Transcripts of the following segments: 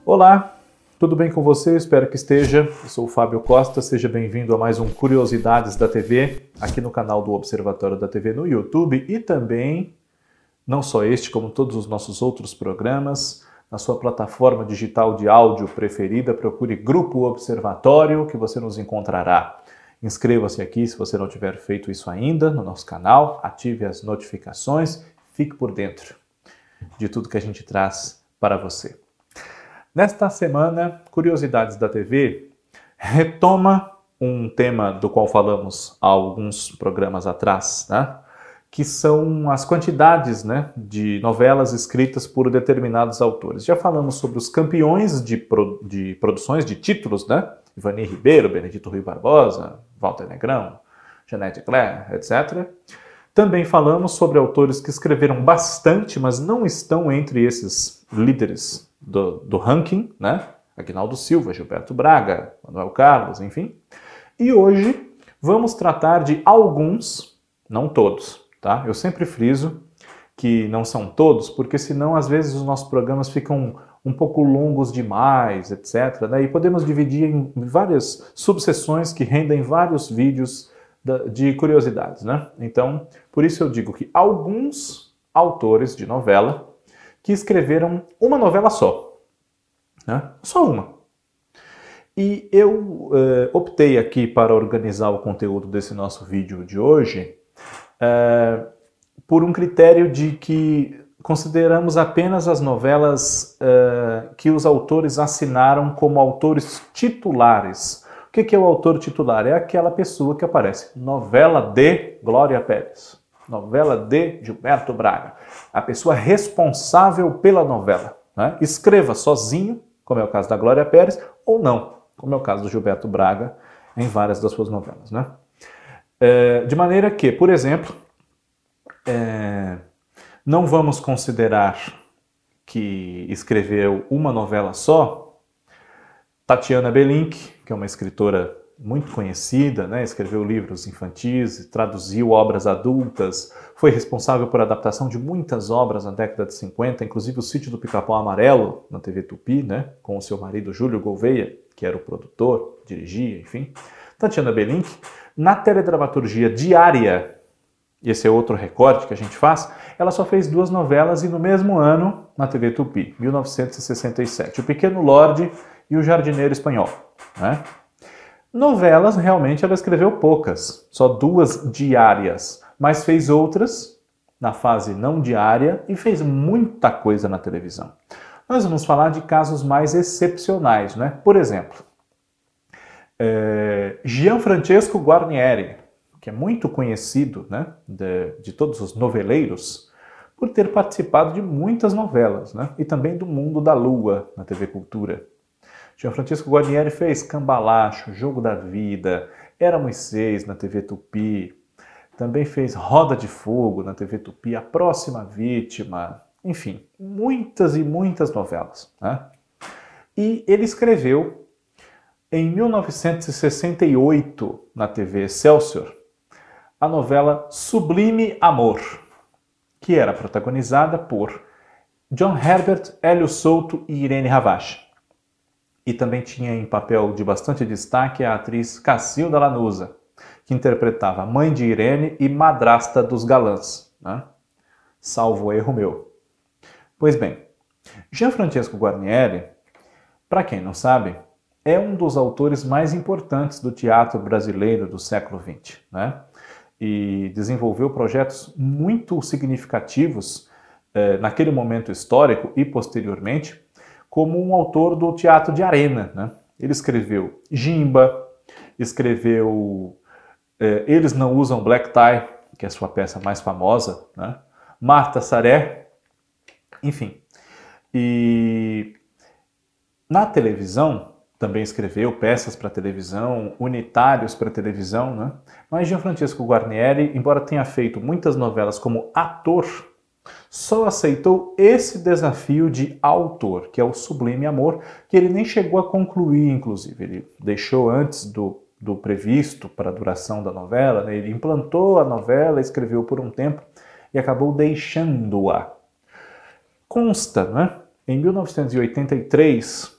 Olá, tudo bem com você? Espero que esteja. Eu sou o Fábio Costa, seja bem-vindo a mais um Curiosidades da TV, aqui no canal do Observatório da TV no YouTube e também, não só este, como todos os nossos outros programas, na sua plataforma digital de áudio preferida, procure Grupo Observatório que você nos encontrará. Inscreva-se aqui se você não tiver feito isso ainda no nosso canal, ative as notificações, fique por dentro de tudo que a gente traz para você. Nesta semana, Curiosidades da TV retoma um tema do qual falamos há alguns programas atrás, né? Que são as quantidades, né, de novelas escritas por determinados autores. Já falamos sobre os campeões de produções, de títulos, né? Ivani Ribeiro, Benedito Rui Barbosa, Walter Negrão, Jeanette Claire, etc. Também falamos sobre autores que escreveram bastante, mas não estão entre esses líderes do ranking, né? Aguinaldo Silva, Gilberto Braga, Manuel Carlos, enfim. E hoje vamos tratar de alguns, não todos, tá? Eu sempre friso que não são todos, porque senão às vezes os nossos programas ficam um pouco longos demais, etc. Daí podemos dividir em várias subseções que rendem vários vídeos de curiosidades, né? Então, por isso eu digo que alguns autores de novela que escreveram uma novela só, né? Só uma. E eu optei aqui para organizar o conteúdo desse nosso vídeo de hoje por um critério de que consideramos apenas as novelas que os autores assinaram como autores titulares. O que é o autor titular? É aquela pessoa que aparece. Novela de Glória Pérez. Novela de Gilberto Braga. A pessoa responsável pela novela. Né? Escreva sozinho, como é o caso da Glória Pérez, ou não, como é o caso do Gilberto Braga em várias das suas novelas. Né? De maneira que, por exemplo, não vamos considerar que escreveu uma novela só Tatiana Belink, que é uma escritora muito conhecida, né? Escreveu livros infantis, traduziu obras adultas, foi responsável por adaptação de muitas obras na década de 50, inclusive o Sítio do Pica-Pau Amarelo, na TV Tupi, né? Com o seu marido Júlio Gouveia, que era o produtor, dirigia, enfim. Tatiana Belink, na teledramaturgia diária, esse é outro recorte que a gente faz, ela só fez 2 novelas e no mesmo ano, na TV Tupi, 1967, O Pequeno Lorde e O Jardineiro Espanhol. Né? Novelas, realmente, ela escreveu poucas, só 2 diárias, mas fez outras na fase não diária e fez muita coisa na televisão. Nós vamos falar de casos mais excepcionais, né? Por exemplo, Gianfrancesco Guarnieri, que é muito conhecido, né, de todos os noveleiros, por ter participado de muitas novelas, né, e também do Mundo da Lua, na TV Cultura. Gianfrancesco Guarnieri fez Cambalacho, Jogo da Vida, Era Moisés, na TV Tupi, também fez Roda de Fogo, na TV Tupi, A Próxima Vítima, enfim, muitas e muitas novelas. Né? E ele escreveu, em 1968, na TV Excelsior, a novela Sublime Amor, que era protagonizada por John Herbert, Hélio Souto e Irene Ravache. E também tinha em papel de bastante destaque a atriz Cacilda Lanuza, que interpretava a mãe de Irene e madrasta dos galãs, né? Salvo erro meu. Pois bem, Gianfrancesco Guarnieri, para quem não sabe, é um dos autores mais importantes do teatro brasileiro do século XX, né? E desenvolveu projetos muito significativos naquele momento histórico e posteriormente, como um autor do teatro de arena. Né? Ele escreveu Gimba, escreveu Eles Não Usam Black Tie, que é a sua peça mais famosa, né? Marta Saré, enfim. E na televisão, também escreveu peças para televisão, unitários para televisão, né? Mas Gianfrancesco Guarnieri, embora tenha feito muitas novelas como ator, só aceitou esse desafio de autor, que é o Sublime Amor, que ele nem chegou a concluir, inclusive. Ele deixou antes do previsto para a duração da novela, né? Ele implantou a novela, escreveu por um tempo e acabou deixando-a. Consta, né? Em 1983,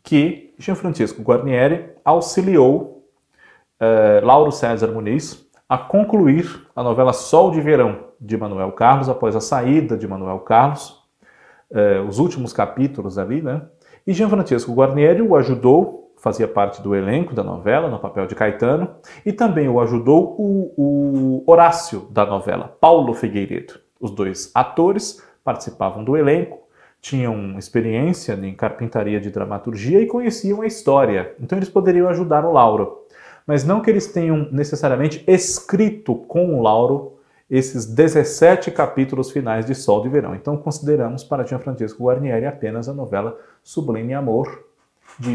que Gianfrancesco Guarnieri auxiliou Lauro César Muniz a concluir a novela Sol de Verão, de Manuel Carlos, após a saída de Manuel Carlos, os últimos capítulos ali, né? E Gianfrancesco Guarnieri o ajudou, fazia parte do elenco da novela, no papel de Caetano, e também o ajudou o Horácio da novela, Paulo Figueiredo. Os dois atores participavam do elenco, tinham experiência em carpintaria de dramaturgia e conheciam a história, então eles poderiam ajudar o Lauro. Mas não que eles tenham necessariamente escrito com o Lauro esses 17 capítulos finais de Sol de Verão. Então consideramos para Gianfrancesco Guarnieri apenas a novela Sublime Amor, de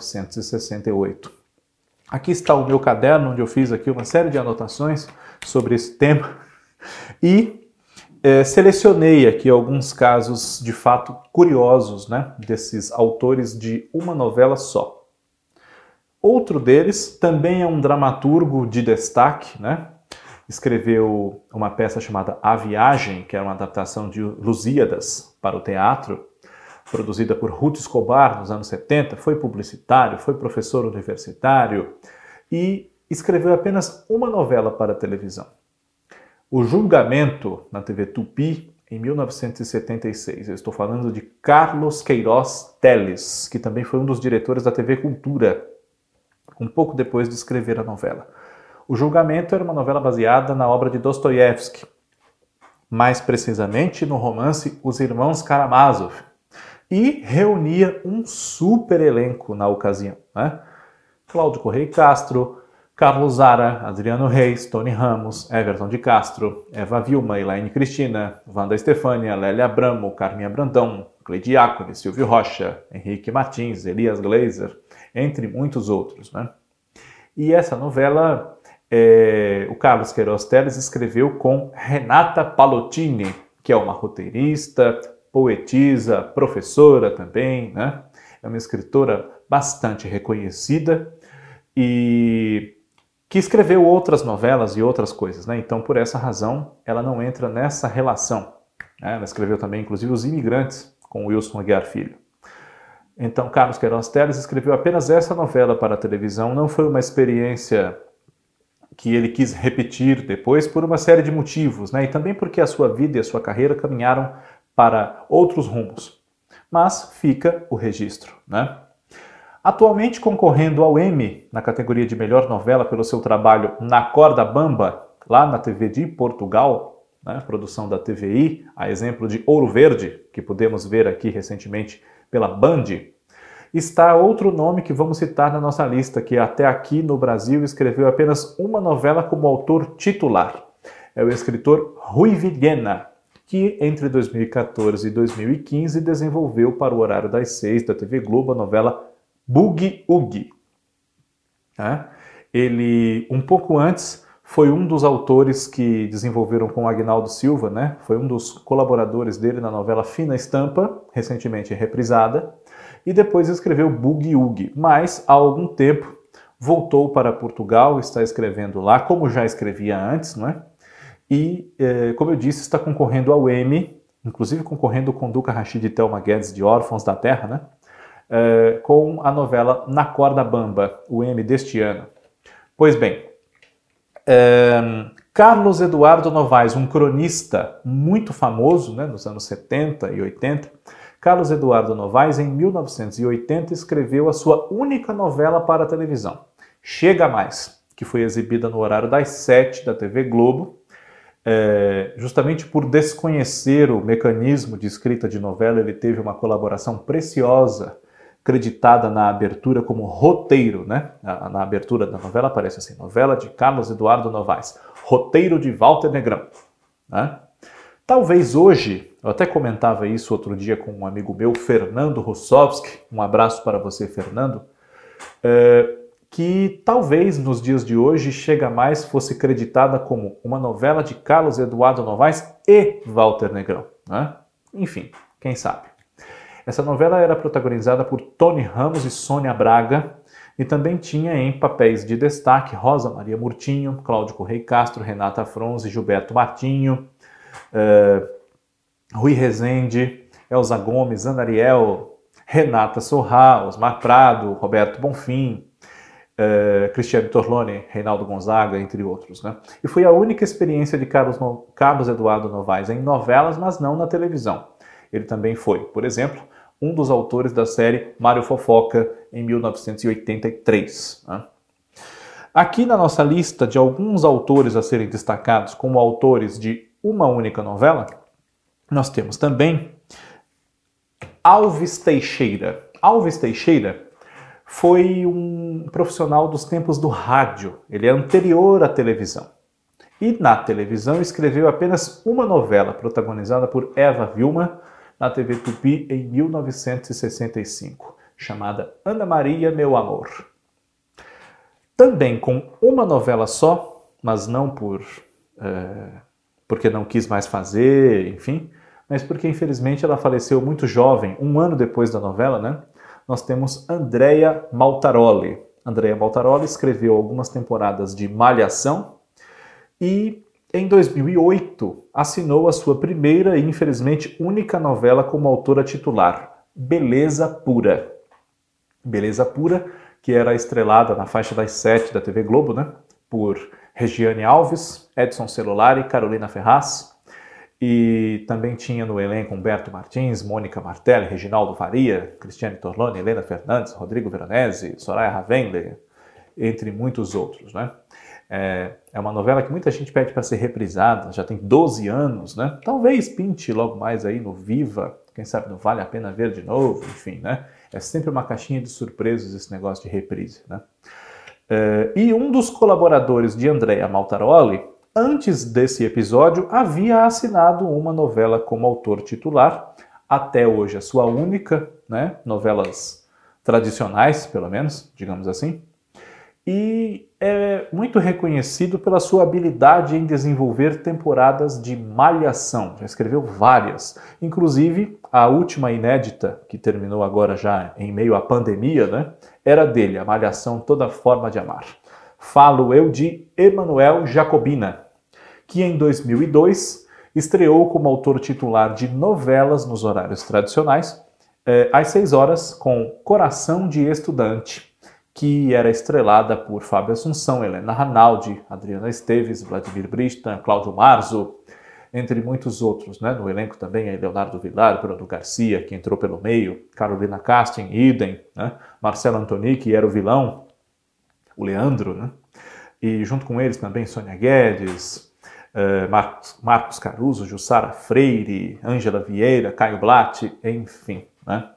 1968. Aqui está o meu caderno, onde eu fiz aqui uma série de anotações sobre esse tema e selecionei aqui alguns casos de fato curiosos, né, desses autores de uma novela só. Outro deles também é um dramaturgo de destaque, né? Escreveu uma peça chamada A Viagem, que é uma adaptação de Lusíadas para o teatro, produzida por Ruth Escobar nos anos 70, foi publicitário, foi professor universitário e escreveu apenas uma novela para a televisão. O Julgamento, na TV Tupi, em 1976. Eu estou falando de Carlos Queiroz Teles, que também foi um dos diretores da TV Cultura, um pouco depois de escrever a novela. O Julgamento era uma novela baseada na obra de Dostoiévski, mais precisamente no romance Os Irmãos Karamazov, e reunia um super elenco na ocasião, né? Cláudio Correia Castro, Carlos Zara, Adriano Reis, Tony Ramos, Everton de Castro, Eva Vilma, Elaine Cristina, Wanda Estefânia, Lélia Abramo, Carminha Brandão, Cleide Iacone, Silvio Rocha, Henrique Martins, Elias Gleiser, entre muitos outros, né? E essa novela, o Carlos Queiroz Teles escreveu com Renata Palottini, que é uma roteirista, poetisa, professora também, né? É uma escritora bastante reconhecida e que escreveu outras novelas e outras coisas, né? Então, por essa razão, ela não entra nessa relação, né? Ela escreveu também, inclusive, Os Imigrantes, com Wilson Aguiar Filho. Então, Carlos Queiroz Teles escreveu apenas essa novela para a televisão. Não foi uma experiência que ele quis repetir depois por uma série de motivos, né? E também porque a sua vida e a sua carreira caminharam para outros rumos. Mas fica o registro, né? Atualmente concorrendo ao Emmy na categoria de melhor novela pelo seu trabalho Na Corda Bamba, lá na TV de Portugal, né? Produção da TVI, a exemplo de Ouro Verde, que pudemos ver aqui recentemente pela Band, está outro nome que vamos citar na nossa lista, que até aqui no Brasil escreveu apenas uma novela como autor titular. É o escritor Rui Vilhena, que entre 2014 e 2015 desenvolveu para o horário das 6 da TV Globo a novela Boogie Woogie. Ele, um pouco antes, foi um dos autores que desenvolveram com o Agnaldo Silva, né? Foi um dos colaboradores dele na novela Fina Estampa, recentemente reprisada, e depois escreveu Boogie Woogie, mas há algum tempo voltou para Portugal, está escrevendo lá, como já escrevia antes, não é? E, como eu disse, está concorrendo ao Emmy, inclusive concorrendo com Duca Rachid e Thelma Guedes de Órfãos da Terra, né? Com a novela Na Corda Bamba, o Emmy deste ano. Pois bem, Carlos Eduardo Novaes, um cronista muito famoso, né, nos anos 70 e 80, Carlos Eduardo Novaes, em 1980, escreveu a sua única novela para a televisão, Chega Mais, que foi exibida no horário das 7 da TV Globo. Justamente por desconhecer o mecanismo de escrita de novela, ele teve uma colaboração preciosa, creditada na abertura como roteiro, né? Na abertura da novela aparece assim, novela de Carlos Eduardo Novaes, roteiro de Walter Negrão, né? Talvez hoje, eu até comentava isso outro dia com um amigo meu, Fernando Russowski, um abraço para você, Fernando, que talvez nos dias de hoje Chega Mais fosse creditada como uma novela de Carlos Eduardo Novaes e Walter Negrão, né? Enfim, quem sabe. Essa novela era protagonizada por Tony Ramos e Sônia Braga e também tinha em papéis de destaque Rosa Maria Murtinho, Cláudio Correia Castro, Renata Fronze, Gilberto Martinho, Rui Rezende, Elza Gomes, Ana Ariel, Renata Sorrá, Osmar Prado, Roberto Bonfim, Cristiane Torlone, Reinaldo Gonzaga, entre outros, né? E foi a única experiência de Carlos Eduardo Novaes em novelas, mas não na televisão. Ele também foi, por exemplo, um dos autores da série Mário Fofoca, em 1983. Né? Aqui na nossa lista de alguns autores a serem destacados como autores de uma única novela, nós temos também Alves Teixeira. Alves Teixeira foi um profissional dos tempos do rádio. Ele é anterior à televisão. E na televisão escreveu apenas uma novela protagonizada por Eva Vilma na TV Tupi em 1965, chamada Ana Maria, Meu Amor. Também com uma novela só, mas não porque não quis mais fazer, enfim, mas porque infelizmente ela faleceu muito jovem, um ano depois da novela, né? Nós temos Andrea Maltaroli. Andrea Maltaroli escreveu algumas temporadas de Malhação e, em 2008, assinou a sua primeira e, infelizmente, única novela como autora titular, Beleza Pura. Beleza Pura, que era estrelada na faixa das 7 da TV Globo, né? Por Regiane Alves, Edson Celulari, Carolina Ferraz. E também tinha no elenco Humberto Martins, Mônica Martelli, Reginaldo Faria, Cristiane Torlone, Helena Fernandes, Rodrigo Veronese, Soraya Ravenle, entre muitos outros, né? É uma novela que muita gente pede para ser reprisada, já tem 12 anos, né? Talvez pinte logo mais aí no Viva, quem sabe não vale a pena ver de novo, enfim, né? É sempre uma caixinha de surpresas esse negócio de reprise, né? E um dos colaboradores de Andrea Maltaroli, antes desse episódio, havia assinado uma novela como autor titular, até hoje a sua única, né? Novelas tradicionais, pelo menos, digamos assim. E é muito reconhecido pela sua habilidade em desenvolver temporadas de Malhação. Já escreveu várias. Inclusive, a última inédita, que terminou agora já em meio à pandemia, né, era dele, a Malhação Toda Forma de Amar. Falo eu de Emanuel Jacobina, que em 2002 estreou como autor titular de novelas nos horários tradicionais, às 6 horas, com Coração de Estudante, que era estrelada por Fábio Assunção, Helena Ranaldi, Adriana Esteves, Vladimir Brista, Cláudio Marzo, entre muitos outros, né? No elenco também Leonardo Vilar, Bruno Garcia, que entrou pelo meio, Carolina Casting, idem, né? Marcelo Antoni, que era o vilão, o Leandro, né? E junto com eles também Sônia Guedes, Marcos Caruso, Jussara Freire, Ângela Vieira, Caio Blatt, enfim, né?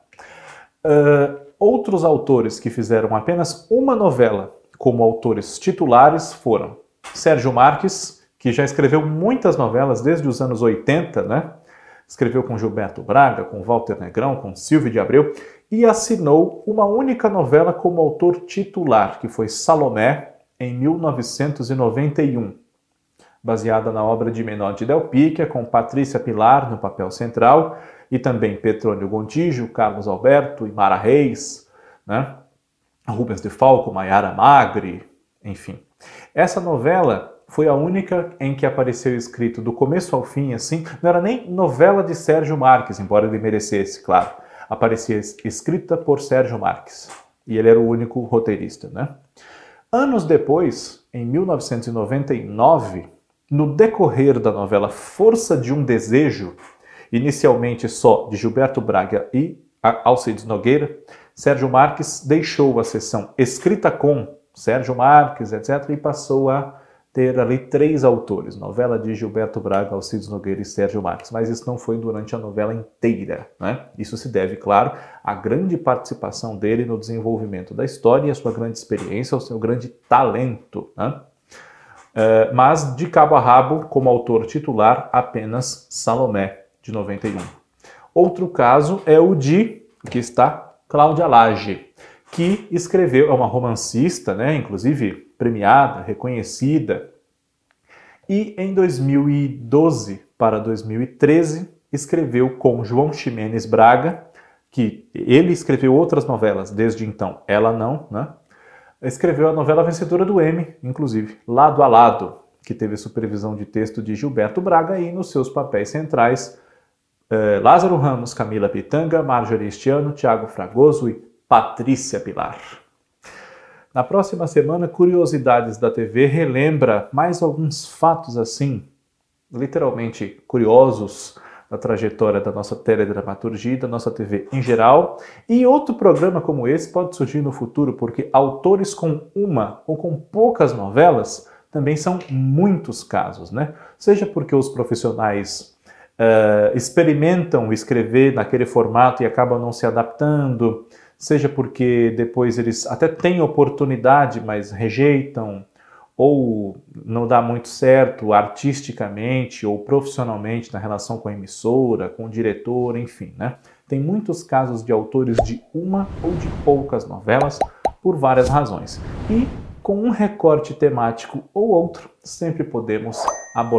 Outros autores que fizeram apenas uma novela como autores titulares foram Sérgio Marques, que já escreveu muitas novelas desde os anos 80, né? Escreveu com Gilberto Braga, com Walter Negrão, com Silvio de Abreu, e assinou uma única novela como autor titular, que foi Salomé, em 1991, baseada na obra de Menotti Del Picchia, com Patrícia Pilar no papel central, e também Petrônio Gontijo, Carlos Alberto, Imara Reis, né? Rubens de Falco, Maiara Magri, enfim. Essa novela foi a única em que apareceu escrito do começo ao fim, assim, não era nem novela de Sérgio Marques, embora ele merecesse, claro. Aparecia escrita por Sérgio Marques, e ele era o único roteirista, né? Anos depois, em 1999, no decorrer da novela Força de um Desejo, inicialmente só de Gilberto Braga e Alcides Nogueira, Sérgio Marques deixou a seção escrita com Sérgio Marques, etc., e passou a ter ali 3 autores, novela de Gilberto Braga, Alcides Nogueira e Sérgio Marques, mas isso não foi durante a novela inteira, né? Isso se deve, claro, à grande participação dele no desenvolvimento da história, à sua grande experiência, ao seu grande talento, né? Mas de cabo a rabo, como autor titular, apenas Salomé, de 91. Outro caso é o de, aqui está, Cláudia Lage, que escreveu, é uma romancista, né, inclusive premiada, reconhecida, e em 2012 para 2013 escreveu com João Ximenes Braga, que ele escreveu outras novelas desde então, ela não, né? Escreveu a novela vencedora do Emmy, inclusive, Lado a Lado, que teve supervisão de texto de Gilberto Braga e nos seus papéis centrais Lázaro Ramos, Camila Pitanga, Marjorie Estiano, Thiago Fragoso e Patrícia Pilar. Na próxima semana, Curiosidades da TV relembra mais alguns fatos assim, literalmente curiosos, da trajetória da nossa teledramaturgia e da nossa TV em geral. E outro programa como esse pode surgir no futuro, porque autores com uma ou com poucas novelas também são muitos casos, né? Seja porque os profissionais experimentam escrever naquele formato e acabam não se adaptando, seja porque depois eles até têm oportunidade, mas rejeitam, ou não dá muito certo artisticamente ou profissionalmente na relação com a emissora, com o diretor, enfim, né? Tem muitos casos de autores de uma ou de poucas novelas por várias razões. E com um recorte temático ou outro, sempre podemos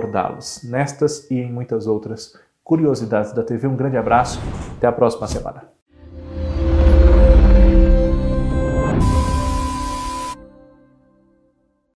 abordá-los nestas e em muitas outras curiosidades da TV. Um grande abraço, até a próxima semana.